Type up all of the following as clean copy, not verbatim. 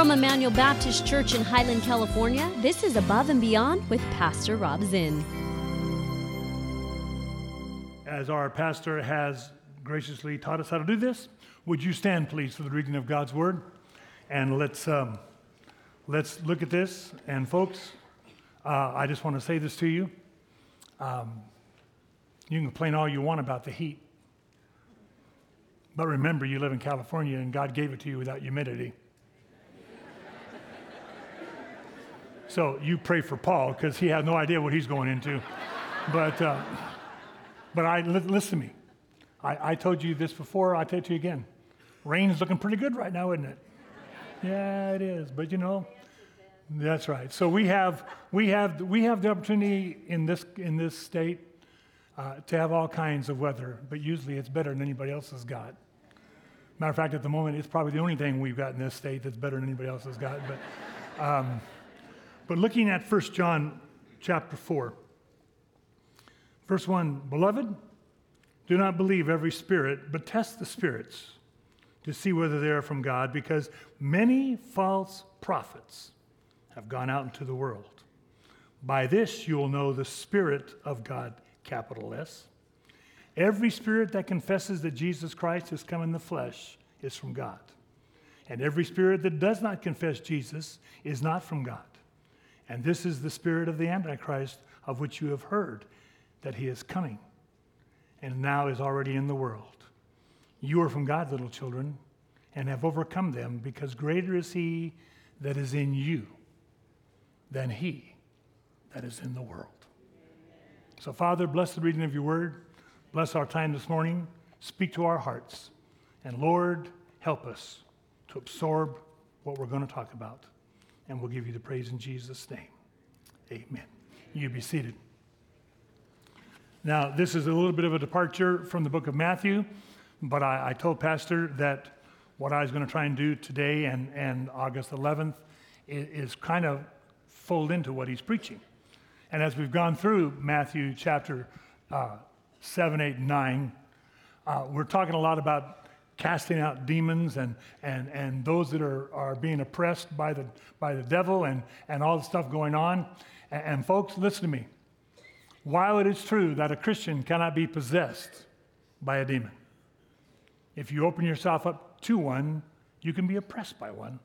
From Emmanuel Baptist Church in Highland, California, this is Above and Beyond with Pastor Rob Zinn. As our pastor has graciously taught us how to do this, would you stand, please, for the reading of God's Word? And let's look at this. And folks, I just want to say this to you. You can complain all you want about the heat. But remember, you live in California, and God gave it to you without humidity. So you pray for Paul, because he has no idea what he's going into. But listen to me. I told you this before. I'll tell it to you again. Rain's looking pretty good right now, isn't it? Yeah, it is. But you know, that's right. So we have the opportunity in this state to have all kinds of weather, but usually it's better than anybody else has got. Matter of fact, at the moment, it's probably the only thing we've got in this state that's better than anybody else has got. But looking at 1 John chapter 4, verse 1, Beloved, do not believe every spirit, but test the spirits to see whether they are from God, because many false prophets have gone out into the world. By this you will know the Spirit of God, capital S. Every spirit that confesses that Jesus Christ has come in the flesh is from God. And every spirit that does not confess Jesus is not from God. And this is the spirit of the Antichrist, of which you have heard that he is coming and now is already in the world. You are from God, little children, and have overcome them, because greater is he that is in you than he that is in the world. So, Father, bless the reading of your word. Bless our time this morning. Speak to our hearts. And Lord, help us to absorb what we're going to talk about. And we'll give you the praise in Jesus' name. Amen. You be seated. Now, this is a little bit of a departure from the book of Matthew, but I told Pastor that what I was going to try and do today and August 11th is kind of fold into what he's preaching. And as we've gone through Matthew chapter 7, 8, and 9, we're talking a lot about casting out demons and those that are being oppressed by the devil and all the stuff going on. And folks, listen to me. While it is true that a Christian cannot be possessed by a demon, if you open yourself up to one, you can be oppressed by one.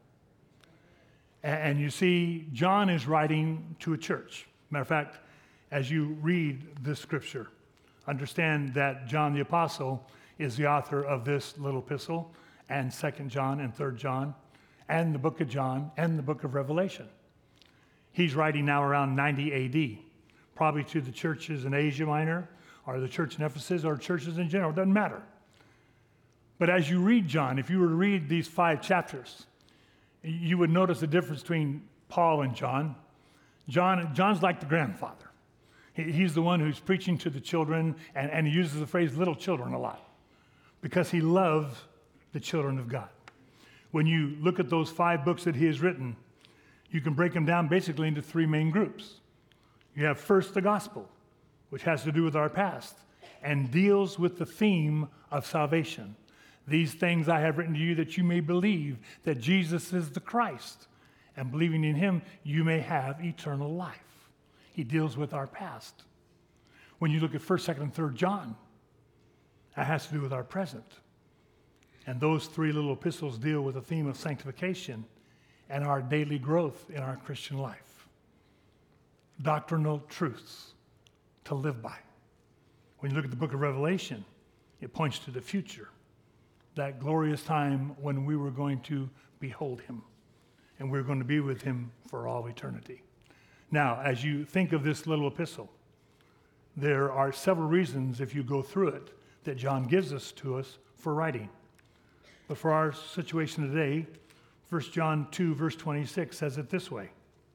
And you see, John is writing to a church. Matter of fact, as you read this scripture, understand that John the Apostle is the author of this little epistle, and 2 John and 3 John, and the book of John, and the book of Revelation. He's writing now around 90 A.D., probably to the churches in Asia Minor, or the church in Ephesus, or churches in general. It doesn't matter. But as you read John, if you were to read these 5 chapters, you would notice the difference between Paul and John. John's like the grandfather. He's the one who's preaching to the children, and he uses the phrase little children a lot, because he loves the children of God. When you look at those 5 books that he has written, you can break them down basically into 3 main groups. You have first the gospel, which has to do with our past and deals with the theme of salvation. These things I have written to you that you may believe that Jesus is the Christ, and believing in him, you may have eternal life. He deals with our past. When you look at 1st, 2nd, and 3rd John, that has to do with our present. And those 3 little epistles deal with the theme of sanctification and our daily growth in our Christian life. Doctrinal truths to live by. When you look at the book of Revelation, it points to the future, that glorious time when we were going to behold him, and we're going to be with him for all eternity. Now, as you think of this little epistle, there are several reasons, if you go through it, that John gives us to us for writing. But for our situation today, 1 John 2, verse 26 says it this way.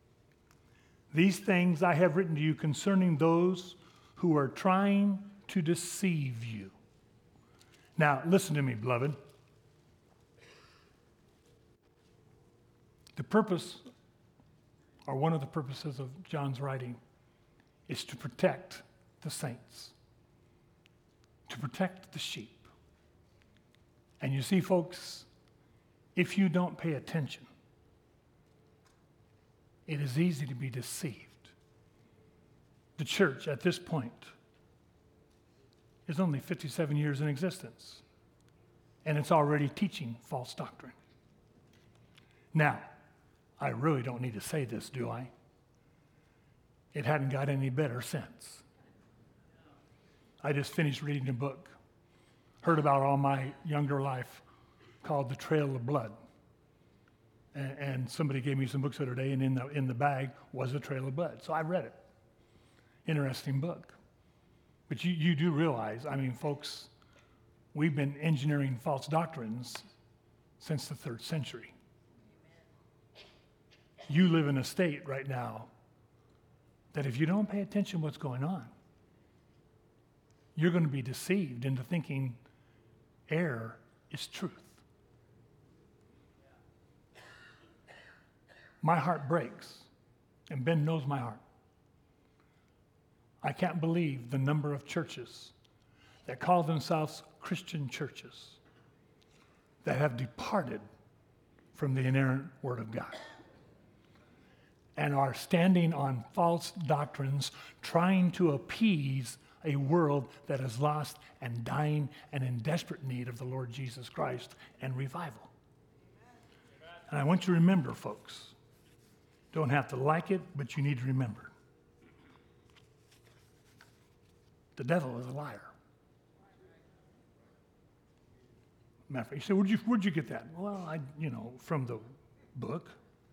These things I have written to you concerning those who are trying to deceive you. Now, listen to me, beloved. The purpose, or one of the purposes of John's writing, is to protect the saints, to protect the sheep. And you see, folks, if you don't pay attention, it is easy to be deceived. The church at this point is only 57 years in existence, and it's already teaching false doctrine. Now, I really don't need to say this, do I? It hadn't got any better since. I just finished reading a book, heard about all my younger life, called The Trail of Blood. And somebody gave me some books the other day, and in the bag was The Trail of Blood. So I read it. Interesting book. But you do realize, I mean, folks, we've been engineering false doctrines since the 3rd century. You live in a state right now that if you don't pay attention to what's going on, you're going to be deceived into thinking error is truth. My heart breaks, and Ben knows my heart. I can't believe the number of churches that call themselves Christian churches that have departed from the inerrant Word of God and are standing on false doctrines, trying to appease a world that is lost and dying and in desperate need of the Lord Jesus Christ and revival. And I want you to remember, folks, don't have to like it, but you need to remember. The devil is a liar. Matter of fact, you say, where'd you get that? Well, from the book.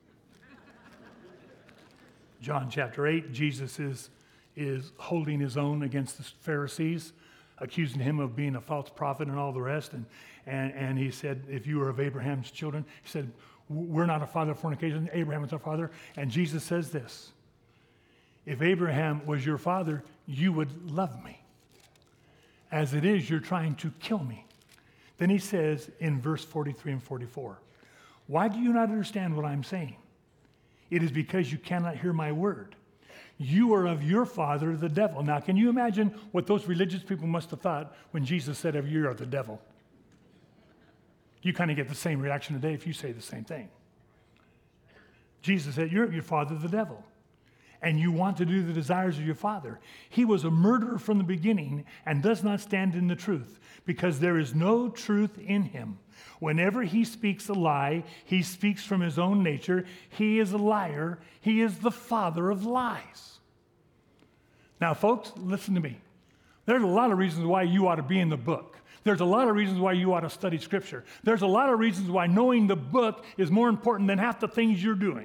John chapter 8, Jesus is holding his own against the Pharisees, accusing him of being a false prophet and all the rest. And he said, if you are of Abraham's children, he said, we're not a father of fornication, Abraham is our father. And Jesus says this, if Abraham was your father, you would love me. As it is, you're trying to kill me. Then he says in verse 43 and 44, why do you not understand what I'm saying? It is because you cannot hear my word. You are of your father, the devil. Now, can you imagine what those religious people must have thought when Jesus said, you are the devil? You kind of get the same reaction today if you say the same thing. Jesus said, you're of your father, the devil, and you want to do the desires of your father. He was a murderer from the beginning and does not stand in the truth because there is no truth in him. Whenever he speaks a lie, he speaks from his own nature. He is a liar. He is the father of lies. Now, folks, listen to me. There's a lot of reasons why you ought to be in the book. There's a lot of reasons why you ought to study Scripture. There's a lot of reasons why knowing the book is more important than half the things you're doing.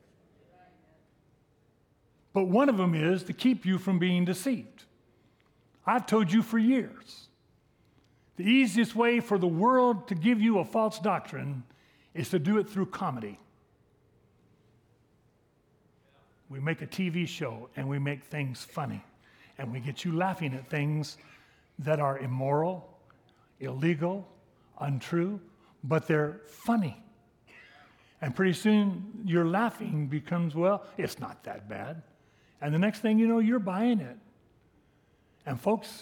But one of them is to keep you from being deceived. I've told you for years, the easiest way for the world to give you a false doctrine is to do it through comedy. We make a TV show and we make things funny, and we get you laughing at things that are immoral, illegal, untrue, but they're funny. And pretty soon your laughing becomes, well, it's not that bad. And the next thing you know, you're buying it. And folks,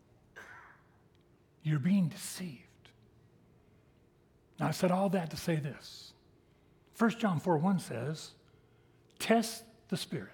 you're being deceived. Now, I said all that to say this. 1 John 4:1 says, test the spirits.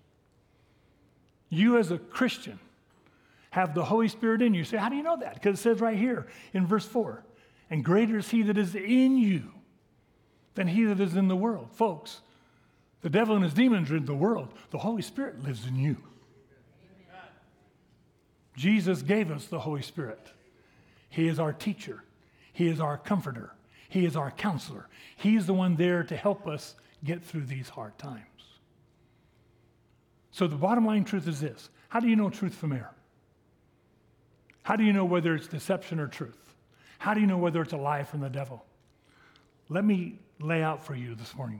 You as a Christian have the Holy Spirit in you. You say, how do you know that? Because it says right here in verse 4, and greater is he that is in you than he that is in the world. Folks, the devil and his demons are in the world. The Holy Spirit lives in you. Amen. Jesus gave us the Holy Spirit. He is our teacher. He is our comforter. He is our counselor. He is the one there to help us get through these hard times. So the bottom line truth is this. How do you know truth from error? How do you know whether it's deception or truth? How do you know whether it's a lie from the devil? Let me lay out for you this morning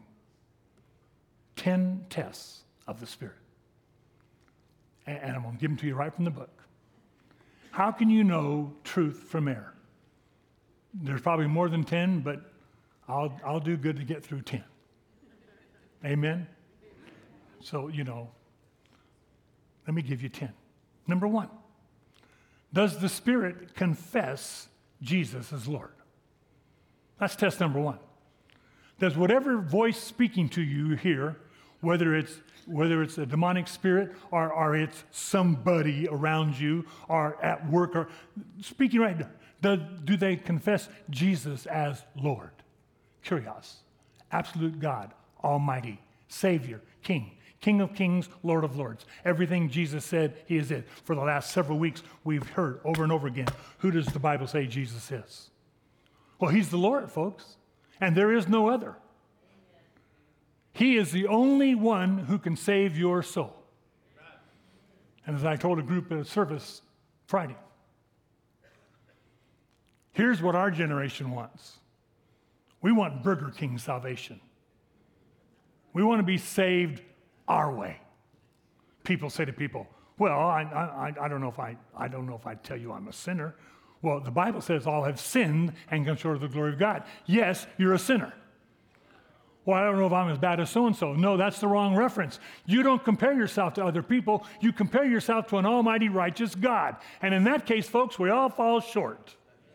10 tests of the Spirit. And I'm going to give them to you right from the book. How can you know truth from error? There's probably more than 10, but I'll do good to get through 10. Amen? So, let me give you 10. Number 1, does the Spirit confess Jesus as Lord? That's test number 1. Does whatever voice speaking to you here, whether it's a demonic spirit or it's somebody around you or at work or speaking right now, do they confess Jesus as Lord? Kyrios, absolute God, Almighty, Savior, King. King of kings, Lord of lords. Everything Jesus said, he is it. For the last several weeks, we've heard over and over again, who does the Bible say Jesus is? Well, he's the Lord, folks, and there is no other. He is the only one who can save your soul. And as I told a group at a service Friday, here's what our generation wants. We want Burger King salvation. We want to be saved our way. People say to people, well, I don't know if I tell you I'm a sinner. Well, the Bible says all have sinned and come short of the glory of God. Yes, you're a sinner. Well, I don't know if I'm as bad as so-and-so. No, that's the wrong reference. You don't compare yourself to other people. You compare yourself to an almighty righteous God. And in that case, folks, we all fall short.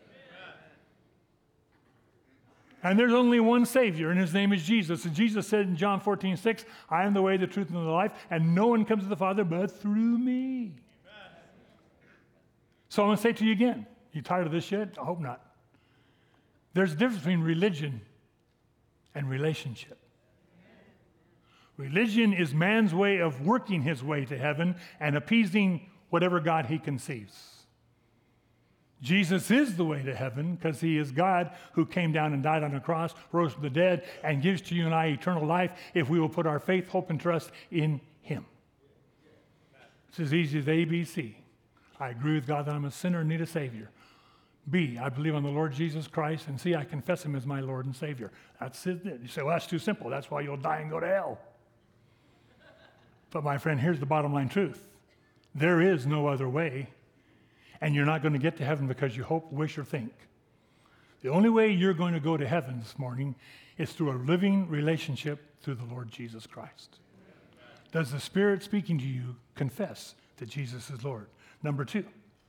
And there's only one Savior, and his name is Jesus. And Jesus said in John 14:6, I am the way, the truth, and the life, and no one comes to the Father but through me. Amen. So I'm going to say it to you again. You tired of this yet? I hope not. There's a difference between religion and relationship. Religion is man's way of working his way to heaven and appeasing whatever God he conceives. Jesus is the way to heaven because he is God who came down and died on a cross, rose from the dead, and gives to you and I eternal life if we will put our faith, hope, and trust in him. It's as easy as A, B, C. I agree with God that I'm a sinner and need a Savior. B, I believe on the Lord Jesus Christ. And C, I confess him as my Lord and Savior. That's it. You say, well, that's too simple. That's why you'll die and go to hell. But my friend, here's the bottom line truth. There is no other way. And you're not going to get to heaven because you hope, wish, or think. The only way you're going to go to heaven this morning is through a living relationship through the Lord Jesus Christ. Does the Spirit speaking to you confess that Jesus is Lord? Number 2,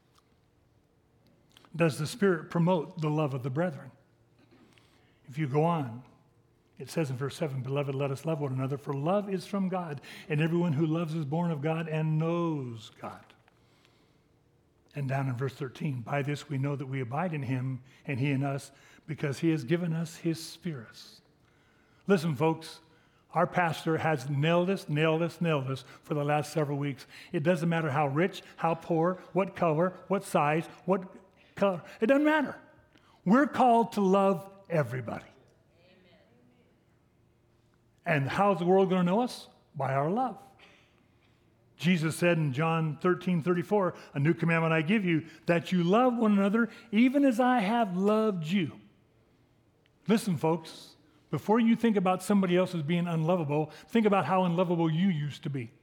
does the Spirit promote the love of the brethren? If you go on, it says in verse 7, Beloved, let us love one another, for love is from God, and everyone who loves is born of God and knows God. And down in verse 13, by this we know that we abide in him and he in us because he has given us his Spirit. Listen, folks, our pastor has nailed us for the last several weeks. It doesn't matter how rich, how poor, what color, what size, what color. It doesn't matter. We're called to love everybody. Amen. And how's the world going to know us? By our love. Jesus said in John 13:34, a new commandment I give you, that you love one another even as I have loved you. Listen, folks, before you think about somebody else as being unlovable, think about how unlovable you used to be.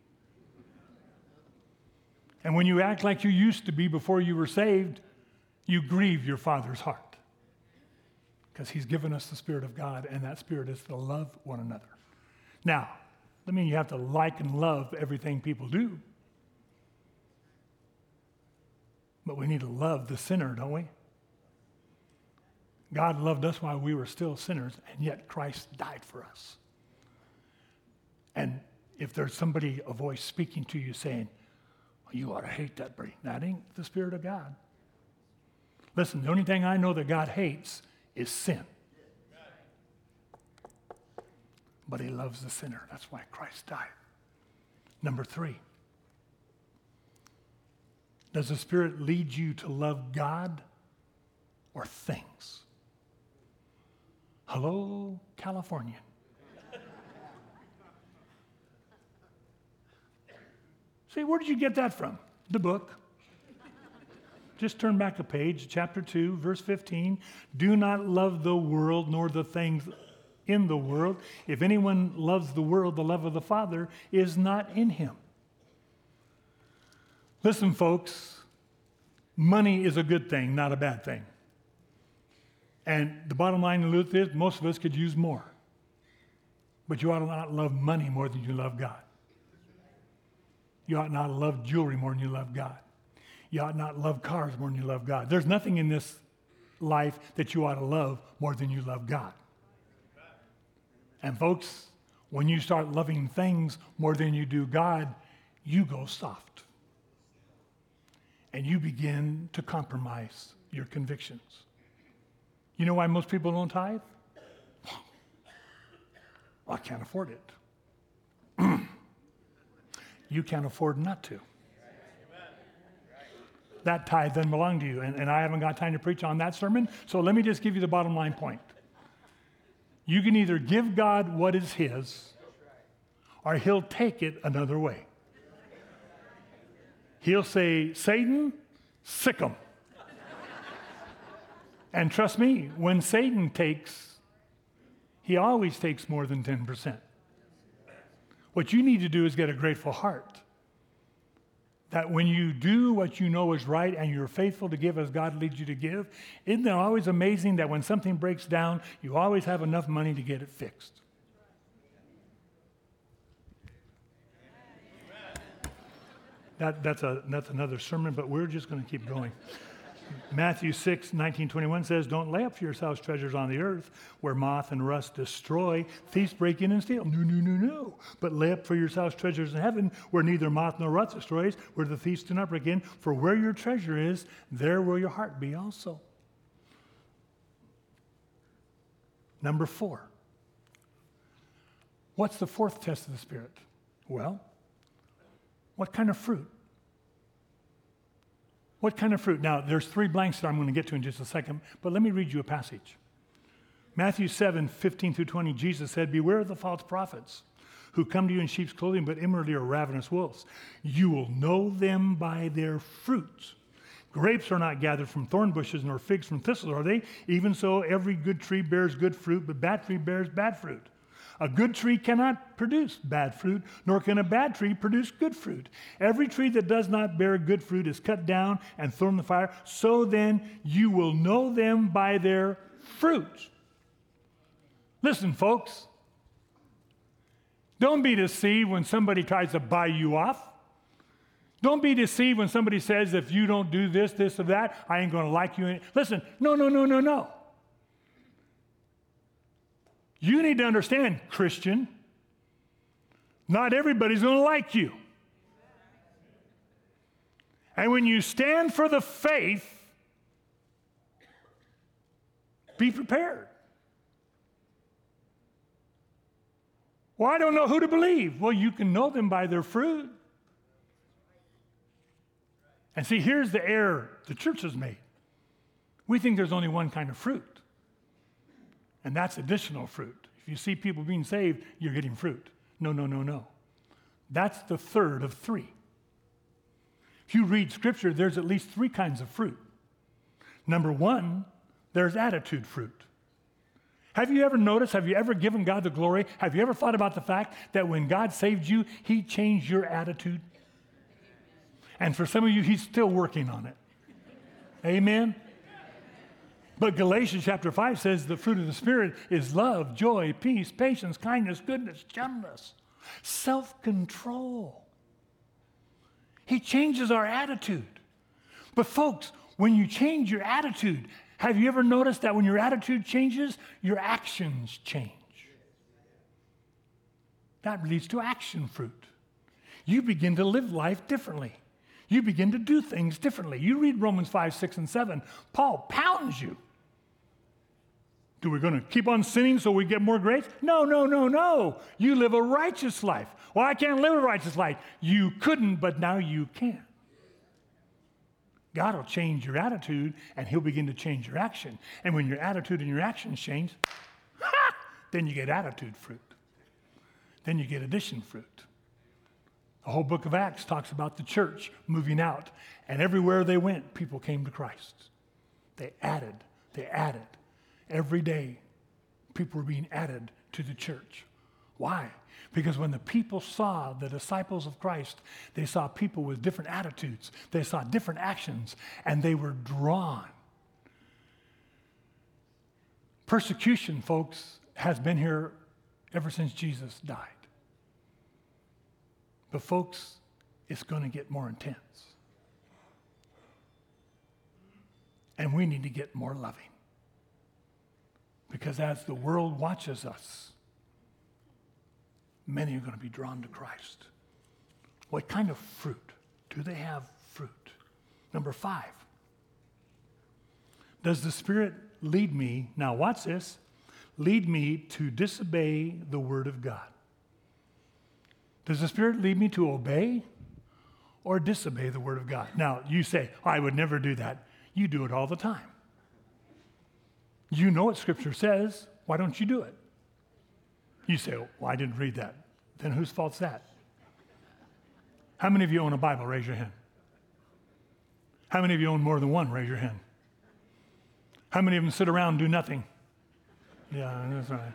And when you act like you used to be before you were saved, you grieve your Father's heart. Because he's given us the Spirit of God, and that Spirit is to love one another. Now, I mean, you have to like and love everything people do. But we need to love the sinner, don't we? God loved us while we were still sinners, and yet Christ died for us. And if there's somebody, a voice speaking to you saying, well, you ought to hate that breed, that ain't the Spirit of God. Listen, the only thing I know that God hates is sin. But he loves the sinner. That's why Christ died. Number 3, does the Spirit lead you to love God or things? Hello, California. See, where did you get that from? The book. Just turn back a page, chapter 2, verse 15. Do not love the world nor the things in the world. If anyone loves the world, the love of the Father is not in him. Listen, folks, money is a good thing, not a bad thing. And the bottom line is most of us could use more. But you ought to not love money more than you love God. You ought not love jewelry more than you love God. You ought not love cars more than you love God. There's nothing in this life that you ought to love more than you love God. And folks, When you start loving things more than you do God, you go soft. And you begin to compromise your convictions. You know why most people don't tithe? I can't afford it. You can't afford not to. That tithe doesn't belong to you. And I haven't got time to preach on that sermon, so let me just give you the bottom line point. You can either give God what is his, or he'll take it another way. He'll say, Satan, sick 'em. And trust me, when Satan takes, he always takes more than 10%. What you need to do is get a grateful heart. That when you do what you know is right and you're faithful to give as God leads you to give, isn't it always amazing that when something breaks down, you always have enough money to get it fixed? That's another sermon, but we're just going to keep going. Matthew 6:19-21 says, don't lay up for yourselves treasures on the earth where moth and rust destroy, thieves break in and steal. No. But lay up for yourselves treasures in heaven where neither moth nor rust destroys, where the thieves do not break in. For where your treasure is, there will your heart be also. Number 4. What's the fourth test of the Spirit? Well, what kind of fruit? What kind of fruit? Now, there's 3 blanks that I'm going to get to in just a second, but let me read you a passage. Matthew 7:15-20, Jesus said, beware of the false prophets who come to you in sheep's clothing, but inwardly are ravenous wolves. You will know them by their fruits. Grapes are not gathered from thorn bushes, nor figs from thistles, are they? Even so, every good tree bears good fruit, but bad tree bears bad fruit. A good tree cannot produce bad fruit, nor can a bad tree produce good fruit. Every tree that does not bear good fruit is cut down and thrown in the fire. So then you will know them by their fruits. Listen, folks. Don't be deceived when somebody tries to buy you off. Don't be deceived when somebody says, if you don't do this, this, or that, I ain't going to like you. Listen, no. You need to understand, Christian, not everybody's going to like you. And when you stand for the faith, be prepared. Well, I don't know who to believe. Well, you can know them by their fruit. And see, here's the error the church has made. We think there's only one kind of fruit. And that's additional fruit. If you see people being saved, you're getting fruit. No. That's the third of 3. If you read Scripture, there's at least 3 kinds of fruit. Number 1, there's attitude fruit. Have you ever noticed, have you ever given God the glory? Have you ever thought about the fact that when God saved you, he changed your attitude? And for some of you, he's still working on it. Amen? But Galatians chapter 5 says the fruit of the Spirit is love, joy, peace, patience, kindness, goodness, gentleness, self-control. He changes our attitude. But folks, when you change your attitude, have you ever noticed that when your attitude changes, your actions change? That leads to action fruit. You begin to live life differently. You begin to do things differently. You read Romans 5, 6, and 7. Paul pounds you. Do we going to keep on sinning so we get more grace? No. You live a righteous life. Well, I can't live a righteous life. You couldn't, but now you can. God will change your attitude, and he'll begin to change your action. And when your attitude and your actions change, then you get attitude fruit. Then you get addition fruit. The whole book of Acts talks about the church moving out, and everywhere they went, people came to Christ. They added. Every day, people were being added to the church. Why? Because when the people saw the disciples of Christ, they saw people with different attitudes. They saw different actions, and they were drawn. Persecution, folks, has been here ever since Jesus died. But folks, it's going to get more intense. And we need to get more loving. Because as the world watches us, many are going to be drawn to Christ. What kind of fruit? Do they have fruit? Number 5. Does the Spirit lead me, now watch this, lead me to disobey the Word of God? Does the Spirit lead me to obey or disobey the Word of God? Now, you say, I would never do that. You do it all the time. You know what Scripture says. Why don't you do it? You say, well, I didn't read that. Then whose fault's that? How many of you own a Bible? Raise your hand. How many of you own more than one? Raise your hand. How many of them sit around and do nothing? Yeah, that's right.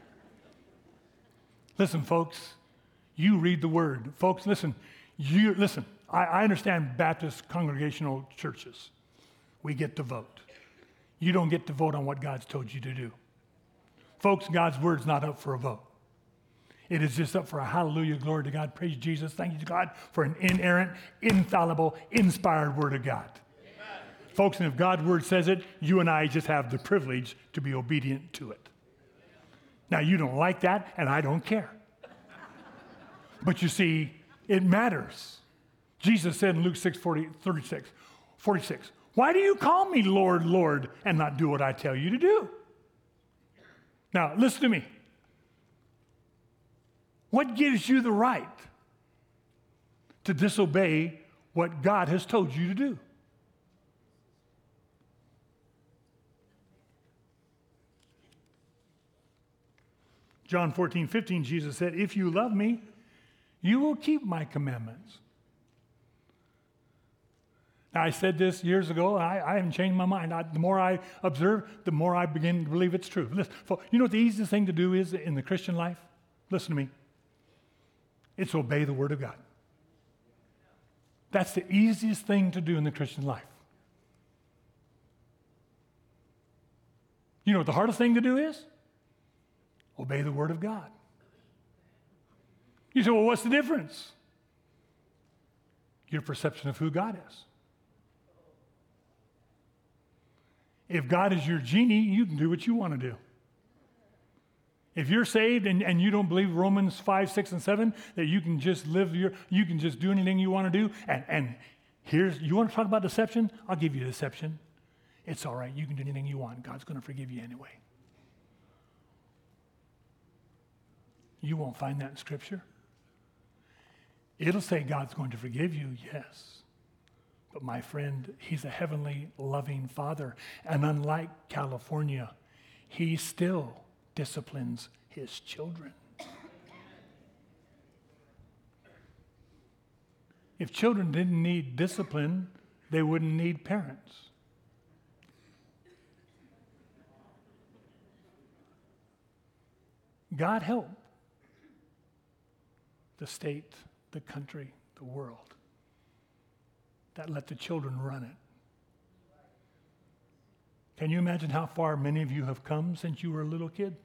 Listen, folks, you read the Word. Folks, listen. I understand Baptist congregational churches. We get to vote. You don't get to vote on what God's told you to do. Folks, God's Word's not up for a vote. It is just up for a hallelujah, glory to God, praise Jesus, thank you to God for an inerrant, infallible, inspired Word of God. Amen. Folks, and if God's Word says it, you and I just have the privilege to be obedient to it. Now, you don't like that, and I don't care. But you see, it matters. Jesus said in Luke 46, why do you call me Lord, Lord, and not do what I tell you to do? Now, listen to me. What gives you the right to disobey what God has told you to do? John 14:15, Jesus said, if you love me, you will keep my commandments. Now, I said this years ago. I haven't changed my mind. The more I observe, the more I begin to believe it's true. Listen, you know what the easiest thing to do is in the Christian life? Listen to me. It's obey the Word of God. That's the easiest thing to do in the Christian life. You know what the hardest thing to do is? Obey the Word of God. You say, well, what's the difference? Your perception of who God is. If God is your genie, you can do what you want to do. If you're saved and you don't believe Romans 5, 6, and 7, that you can just you can just do anything you want to do, and you want to talk about deception? I'll give you deception. It's all right. You can do anything you want. God's going to forgive you anyway. You won't find that in Scripture. It'll say God's going to forgive you, yes. But my friend, He's a heavenly, loving Father. And unlike California, He still disciplines His children. If children didn't need discipline, they wouldn't need parents. God help the state, the country, the world that let the children run it. Can you imagine how far many of you have come since you were a little kid?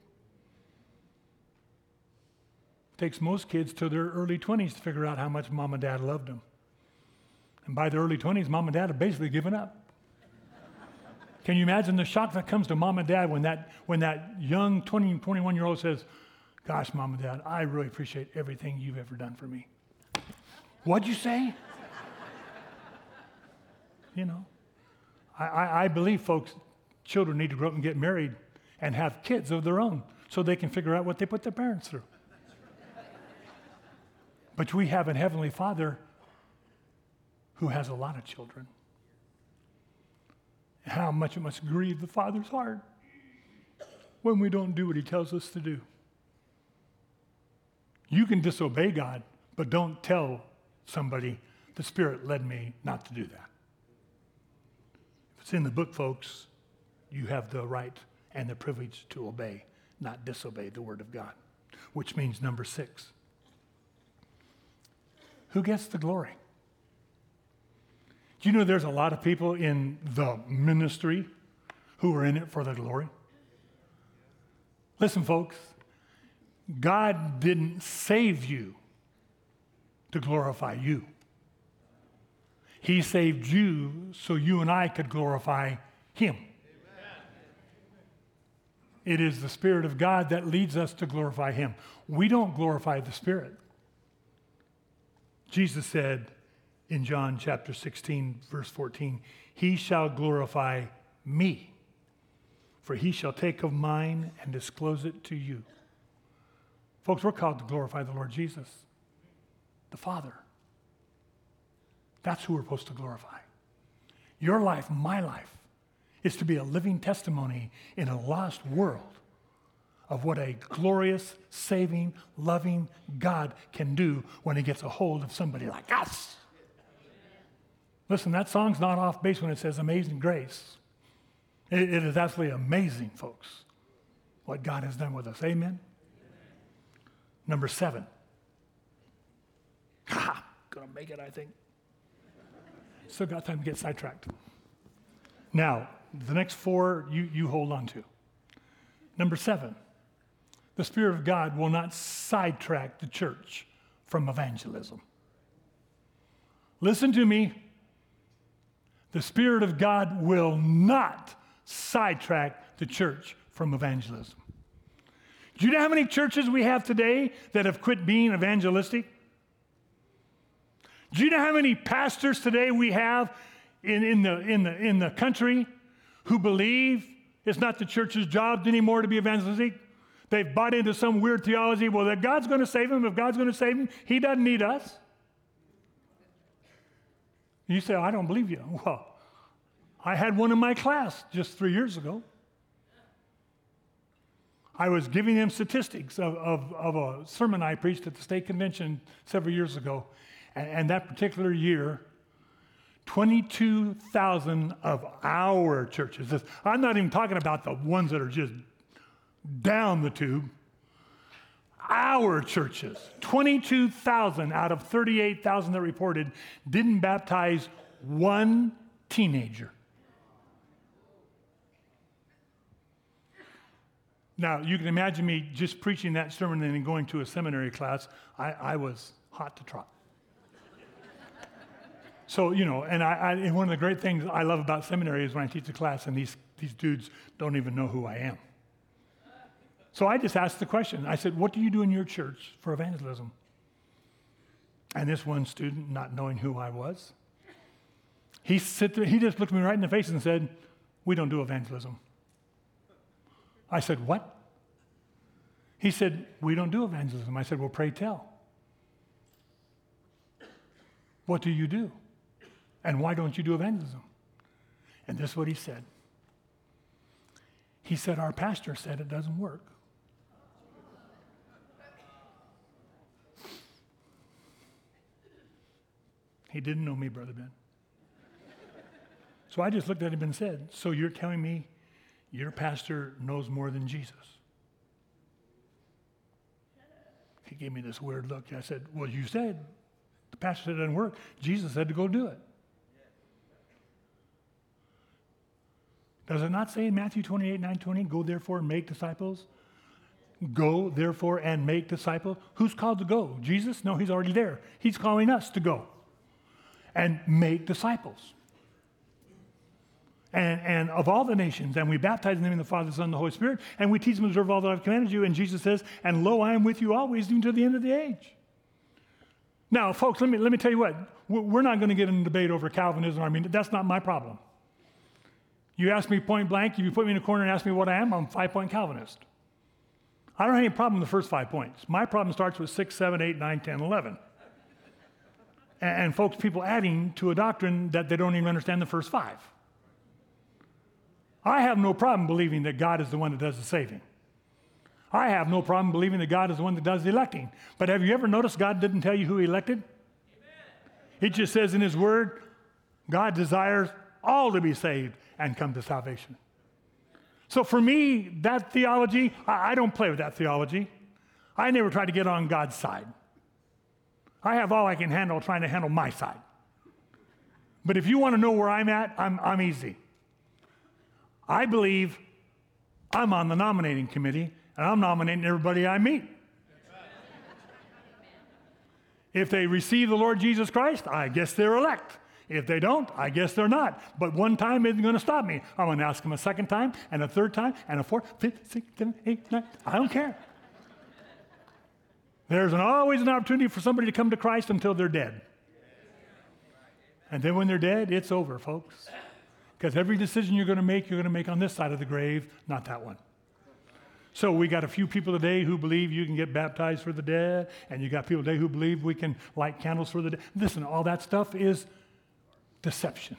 It takes most kids to their early 20s to figure out how much mom and dad loved them. And by the early 20s, mom and dad have basically given up. Can you imagine the shock that comes to mom and dad when that young 20, 21-year-old says, gosh, mom and dad, I really appreciate everything you've ever done for me. What'd you say? You know, I believe, folks, children need to grow up and get married and have kids of their own so they can figure out what they put their parents through. But we have a Heavenly Father who has a lot of children. How much it must grieve the Father's heart when we don't do what He tells us to do. You can disobey God, but don't tell somebody, the Spirit led me not to do that. If it's in the book, folks, you have the right and the privilege to obey, not disobey the Word of God, which means number 6. Who gets the glory? Do you know there's a lot of people in the ministry who are in it for the glory? Listen, folks, God didn't save you to glorify you. He saved you so you and I could glorify Him. Amen. It is the Spirit of God that leads us to glorify Him. We don't glorify the Spirit. Jesus said in John chapter 16, verse 14, He shall glorify me, for He shall take of mine and disclose it to you. Folks, we're called to glorify the Lord Jesus, the Father. That's who we're supposed to glorify. Your life, my life, is to be a living testimony in a lost world of what a glorious, saving, loving God can do when He gets a hold of somebody like us. Listen, that song's not off base when it says Amazing Grace. It is absolutely amazing, folks, what God has done with us. Amen? Number 7. Gonna make it, I think. Still got time to get sidetracked. Now, the next 4 you hold on to. Number 7, the Spirit of God will not sidetrack the church from evangelism. Listen to me. The Spirit of God will not sidetrack the church from evangelism. Do you know how many churches we have today that have quit being evangelistic? Do you know how many pastors today we have in the country who believe it's not the church's job anymore to be evangelistic? They've bought into some weird theology, well, that God's going to save them. If God's going to save them, He doesn't need us. You say, I don't believe you. Well, I had one in my class just 3 years ago. I was giving him statistics of a sermon I preached at the state convention several years ago. And that particular year, 22,000 of our churches, I'm not even talking about the ones that are just down the tube, our churches, 22,000 out of 38,000 that reported didn't baptize one teenager. Now, you can imagine me just preaching that sermon and then going to a seminary class. I was hot to trot. So, and one of the great things I love about seminary is when I teach a class and these dudes don't even know who I am. So I just asked the question. I said, what do you do in your church for evangelism? And this one student, not knowing who I was, he just looked me right in the face and said, we don't do evangelism. I said, what? He said, we don't do evangelism. I said, well, pray tell. What do you do? And why don't you do evangelism? And this is what he said. He said, our pastor said it doesn't work. He didn't know me, Brother Ben. So I just looked at him and said, so you're telling me your pastor knows more than Jesus? He gave me this weird look. I said, well, you said the pastor said it doesn't work. Jesus said to go do it. Does it not say in Matthew 28:9-20, go therefore and make disciples? Go therefore and make disciples. Who's called to go? Jesus? No, He's already there. He's calling us to go and make disciples. And of all the nations, and we baptize them in the Father, the Son, and the Holy Spirit, and we teach them to observe all that I've commanded you. And Jesus says, and lo, I am with you always, even to the end of the age. Now, folks, let me tell you what. We're not going to get in a debate over Calvinism. I mean, that's not my problem. You ask me point blank, if you put me in a corner and ask me what I am, I'm a 5-point Calvinist. I don't have any problem with the first 5 points. My problem starts with 6, 7, 8, 9, 10, 11. And folks, people adding to a doctrine that they don't even understand the first 5. I have no problem believing that God is the one that does the saving. I have no problem believing that God is the one that does the electing. But have you ever noticed God didn't tell you who He elected? Amen. It just says in His Word, God desires all to be saved and come to salvation. So for me, that theology, I don't play with that theology. I never try to get on God's side. I have all I can handle trying to handle my side. But if you want to know where I'm at, I'm easy. I believe I'm on the nominating committee, and I'm nominating everybody I meet. If they receive the Lord Jesus Christ, I guess they're elect. If they don't, I guess they're not. But one time isn't going to stop me. I'm going to ask them a second time, and a third time, and a fourth, fifth, sixth, seventh, eighth, ninth. I don't care. There's always an opportunity for somebody to come to Christ until they're dead. And then when they're dead, it's over, folks. Because every decision you're going to make on this side of the grave, not that one. So we got a few people today who believe you can get baptized for the dead, and you got people today who believe we can light candles for the dead. Listen, all that stuff is deception.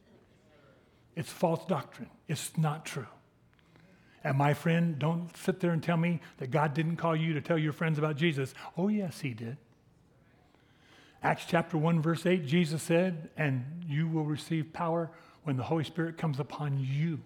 It's false doctrine. It's not true. And my friend, don't sit there and tell me that God didn't call you to tell your friends about Jesus. Oh, yes, he did. Acts chapter 1, verse 8, Jesus said, and you will receive power when the Holy Spirit comes upon you.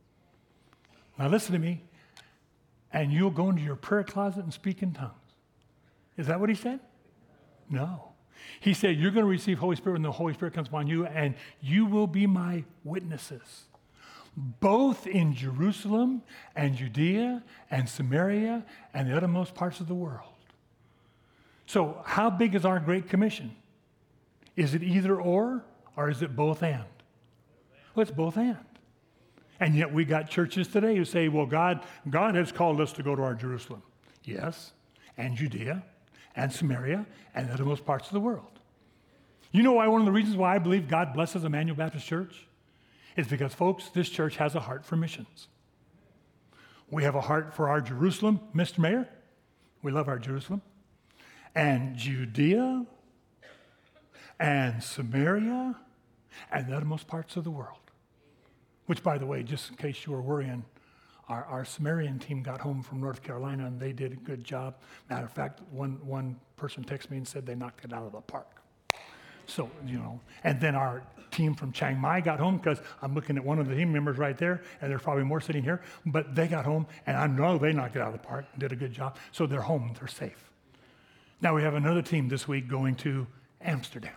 Now listen to me. And you'll go into your prayer closet and speak in tongues. Is that what he said? No. He said, you're going to receive Holy Spirit when the Holy Spirit comes upon you, and you will be my witnesses, both in Jerusalem and Judea and Samaria and the uttermost parts of the world. So how big is our Great Commission? Is it either or is it both and? Well, it's both and. And yet we got churches today who say, well, God has called us to go to our Jerusalem. Yes, and Judea and Samaria and the uttermost parts of the world. You know why one of the reasons why I believe God blesses Emmanuel Baptist Church? Is because, folks, this church has a heart for missions. We have a heart for our Jerusalem, Mr. Mayor. We love our Jerusalem. And Judea and Samaria and the uttermost parts of the world. Which, by the way, just in case you were worrying, our Sumerian team got home from North Carolina, and they did a good job. Matter of fact, one person texted me and said they knocked it out of the park. So, and then our team from Chiang Mai got home, because I'm looking at one of the team members right there, and there's probably more sitting here, but they got home, and I know they knocked it out of the park and did a good job. So they're home, they're safe. Now we have another team this week going to Amsterdam.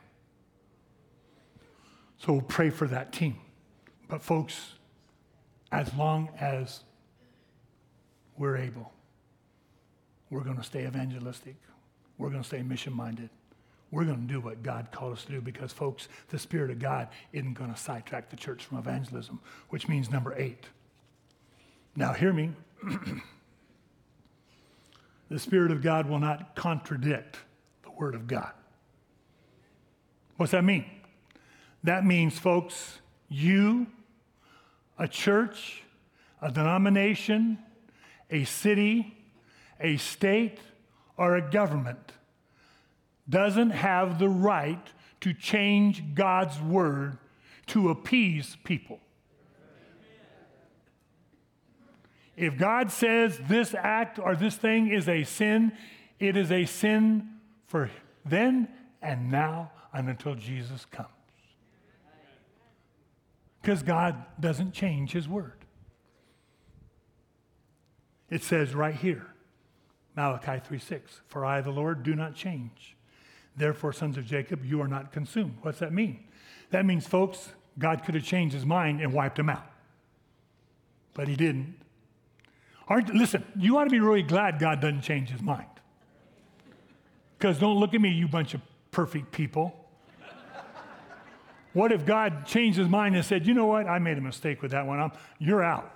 So we'll pray for that team. But folks, as long as we're able, we're going to stay evangelistic. We're going to stay mission-minded. We're going to do what God called us to do, because, folks, the Spirit of God isn't going to sidetrack the church from evangelism, which means number 8. Now, hear me. The Spirit of God will not contradict the Word of God. What's that mean? That means, folks, you, a church, a denomination, a city, a state, or a government doesn't have the right to change God's word to appease people. If God says this act or this thing is a sin, it is a sin for then and now and until Jesus comes. Because God doesn't change his word. It says right here, Malachi 3:6, for I, the Lord, do not change. Therefore, sons of Jacob, you are not consumed. What's that mean? That means, folks, God could have changed his mind and wiped them out. But he didn't. Listen, you ought to be really glad God doesn't change his mind. Because don't look at me, you bunch of perfect people. What if God changed his mind and said, you know what, I made a mistake with that one. You're out.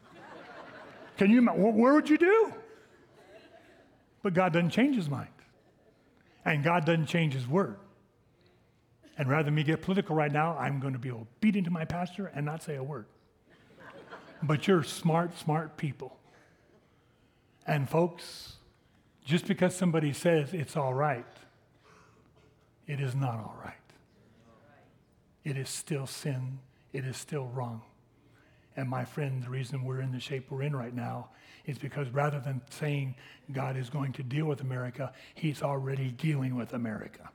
Where would you do? But God doesn't change his mind. And God doesn't change his word. And rather than me get political right now, I'm going to be obedient to my pastor and not say a word. But you're smart, smart people. And folks, just because somebody says it's all right, it is not all right. It is still sin. It is still wrong. And my friend, the reason we're in the shape we're in right now is because rather than saying God is going to deal with America, he's already dealing with America.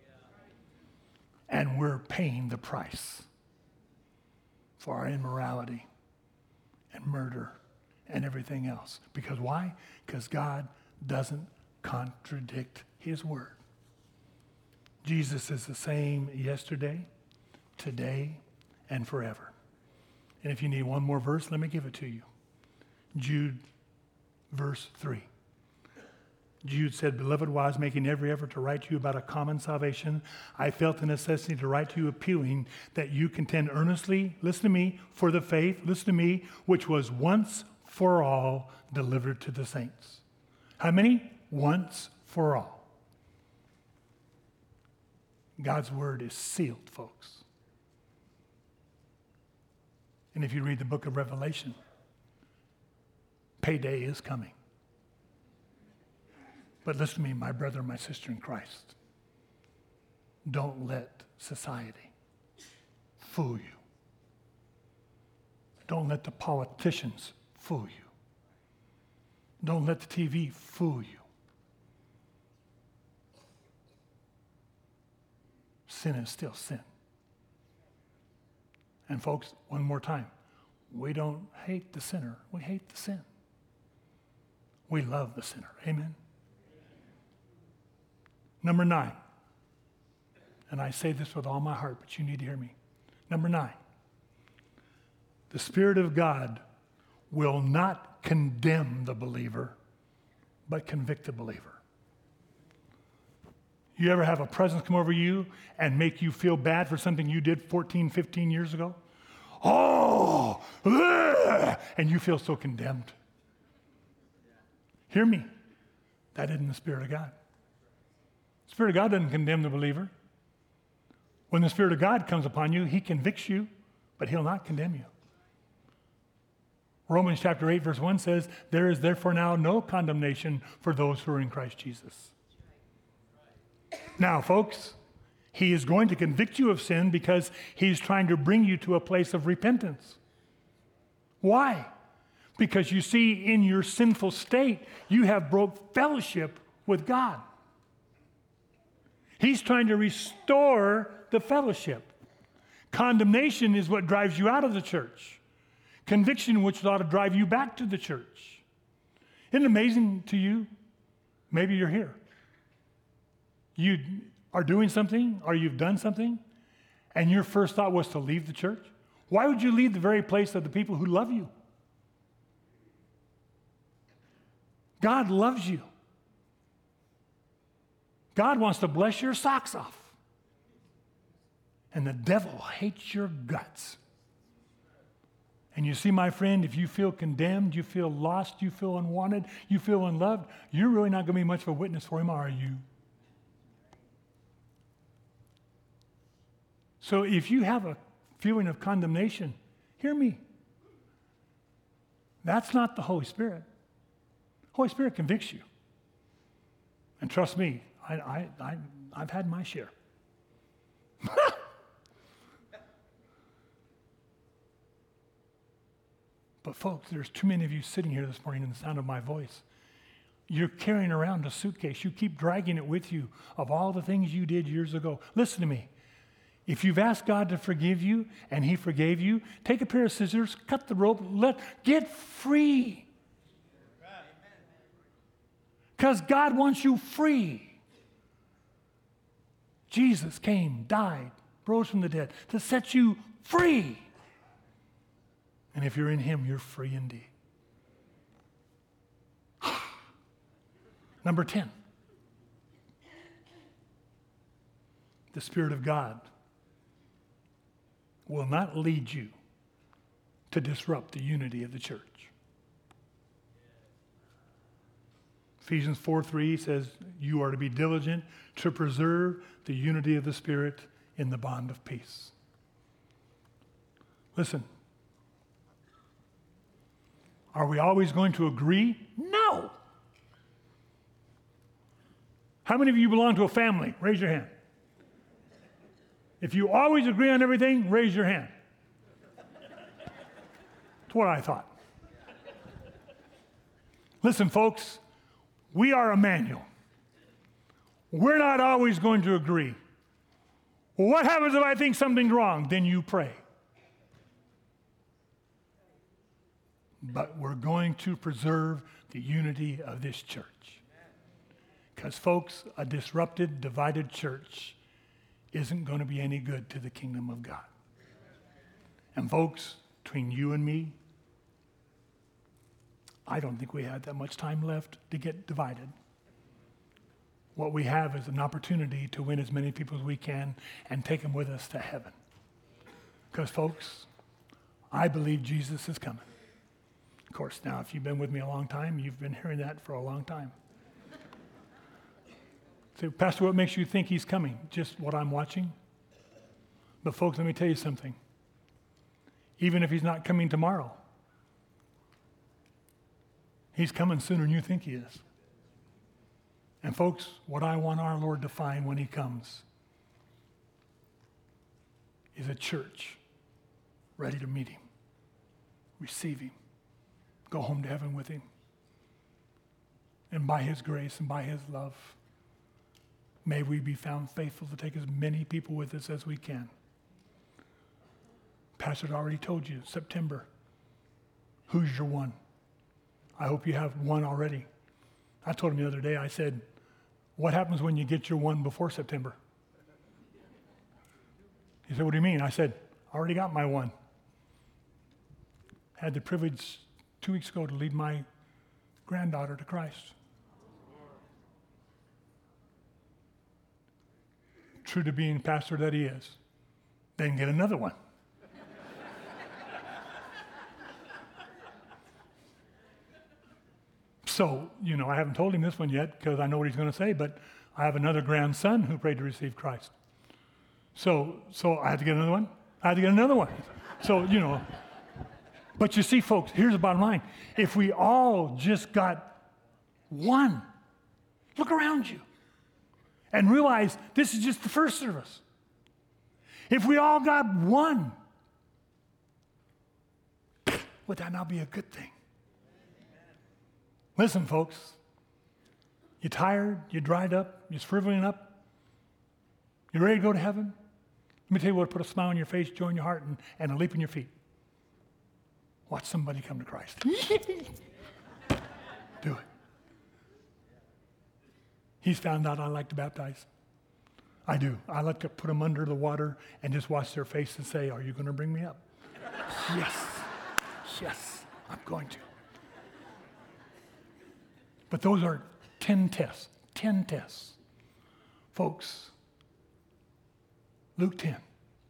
And we're paying the price for our immorality and murder and everything else. Because why? Because God doesn't contradict his word. Jesus is the same yesterday, today, and forever. And if you need one more verse, let me give it to you. Jude, verse 3. Jude said, "Beloved, while I was making every effort to write to you about a common salvation, I felt the necessity to write to you appealing that you contend earnestly," listen to me, "for the faith," listen to me, "which was once for all delivered to the saints." How many? Once for all. God's word is sealed, folks. And if you read the book of Revelation, payday is coming. But listen to me, my brother and my sister in Christ. Don't let society fool you. Don't let the politicians fool you. Don't let the TV fool you. Sin is still sin. And folks, one more time, we don't hate the sinner, we hate the sin. We love the sinner, amen? Number 9, and I say this with all my heart, but you need to hear me. Number 9, the Spirit of God will not condemn the believer, but convict the believer. You ever have a presence come over you and make you feel bad for something you did 14, 15 years ago? Oh, ugh, and you feel so condemned. Hear me. That isn't the Spirit of God. The Spirit of God doesn't condemn the believer. When the Spirit of God comes upon you, he convicts you, but he'll not condemn you. Romans chapter 8, verse 1 says, "There is therefore now no condemnation for those who are in Christ Jesus." Now, folks, he is going to convict you of sin because he's trying to bring you to a place of repentance. Why? Because you see, in your sinful state, you have broke fellowship with God. He's trying to restore the fellowship. Condemnation is what drives you out of the church. Conviction, which ought to drive you back to the church. Isn't it amazing to you? Maybe you're here. You are doing something, or you've done something, and your first thought was to leave the church. Why would you leave the very place of the people who love you? God loves you. God wants to bless your socks off. And the devil hates your guts. And you see, my friend, if you feel condemned, you feel lost, you feel unwanted, you feel unloved, you're really not going to be much of a witness for him, are you? So if you have a feeling of condemnation, hear me. That's not the Holy Spirit. Holy Spirit convicts you. And trust me, I've had my share. But folks, there's too many of you sitting here this morning in the sound of my voice. You're carrying around a suitcase. You keep dragging it with you of all the things you did years ago. Listen to me. If you've asked God to forgive you and he forgave you, take a pair of scissors, cut the rope, get free. Because God wants you free. Jesus came, died, rose from the dead to set you free. And if you're in him, you're free indeed. Number 10. The Spirit of God will not lead you to disrupt the unity of the church. Ephesians 4:3 says, "You are to be diligent to preserve the unity of the Spirit in the bond of peace." Listen. Are we always going to agree? No. How many of you belong to a family? Raise your hand. If you always agree on everything, raise your hand. That's what I thought. Listen, folks, we are a manual. We're not always going to agree. Well, what happens if I think something's wrong? Then you pray. But we're going to preserve the unity of this church. Because, folks, a disrupted, divided church isn't going to be any good to the kingdom of God. And, folks, between you and me, I don't think we have that much time left to get divided. what we have is an opportunity to win as many people as we can and take them with us to heaven. Because, folks, I believe Jesus is coming. Of course, now, if you've been with me a long time, you've been hearing that for a long time. So, Pastor, what makes you think he's coming? Just what I'm watching? But, folks, let me tell you something. Even if he's not coming tomorrow, he's coming sooner than you think he is. And, folks, what I want our Lord to find when he comes is a church ready to meet him, receive him, go home to heaven with him. And by his grace and by his love, may we be found faithful to take as many people with us as we can. Pastor already told you, September, who's your one? I hope you have one already. I told him the other day, I said, what happens when you get your one before September? He said, what do you mean? I said, I already got my one. Had the privilege 2 weeks ago to lead my granddaughter to Christ. True to being pastor that he is, then get another one. So, I haven't told him this one yet because I know what he's going to say, but I have another grandson who prayed to receive Christ. So I had to get another one. So, but you see, folks, here's the bottom line. If we all just got one, look around you and realize this is just the first service. If we all got one, would that not be a good thing? Listen, folks, you tired, you dried up, you're shriveling up, you ready to go to heaven? Let me tell you what, put a smile on your face, joy in your heart, and a leap in your feet. Watch somebody come to Christ. Do it. He's found out I like to baptize. I do. I like to put them under the water and just watch their face and say, are you going to bring me up? Yes, I'm going to. But those are 10 tests. 10 tests. Folks, Luke 10.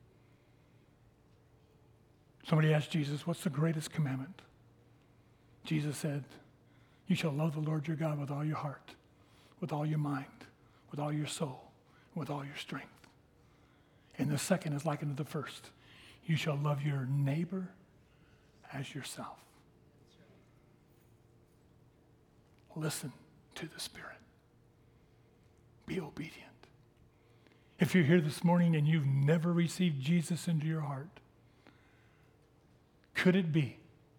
Somebody asked Jesus, what's the greatest commandment? Jesus said, you shall love the Lord your God with all your heart, with all your mind, with all your soul, with all your strength. And the second is likened to the first. You shall love your neighbor as yourself. Listen to the Spirit. Be obedient. If you're here this morning and you've never received Jesus into your heart, could it be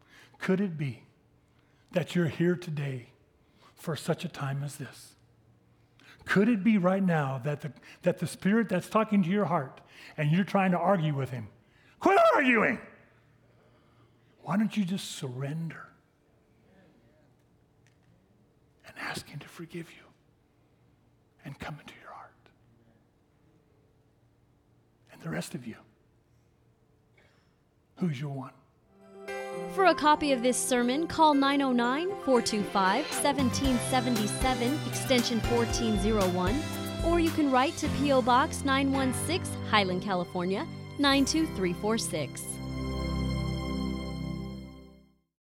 that you're here today for such a time as this? Could it be right now that the Spirit that's talking to your heart and you're trying to argue with him, quit arguing. Why don't you just surrender and ask him to forgive you and come into your heart? And the rest of you, who's your one? For a copy of this sermon, call 909-425-1777, extension 1401, or you can write to P.O. Box 916, Highland, California, 92346.